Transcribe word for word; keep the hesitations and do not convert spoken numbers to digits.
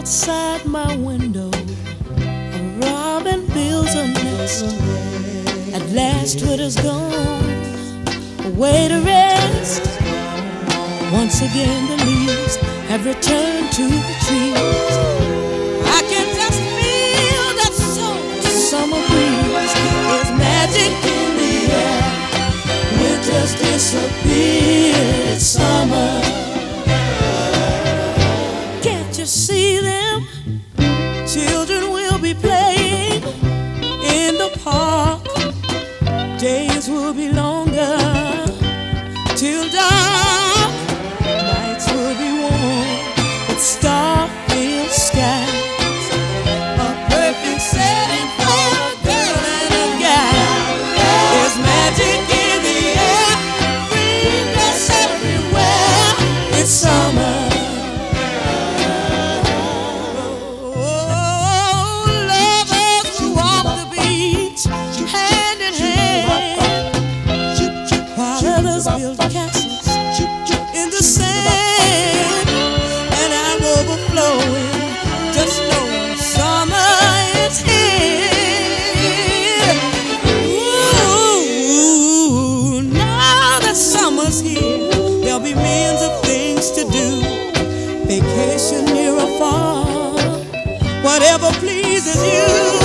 outside my window, a robin builds a nest. At last winter's gone, away to rest. Once again the leaves have returned to the trees. I can just feel that soft summer breeze. There's magic in the air. Winter's disappeared, it's summer. Can't you see them? Children will be playing in the park. Days will be longer till dark. Nights will be warm with star-filled skies. A perfect setting for a girl and a guy. There's magic in the air, green grass everywhere. It's summer. Build castles in the sand, and I'm overflowing. Just know summer is here. Ooh, now that summer's here, there'll be millions of things to do. Vacation near or far, whatever pleases you.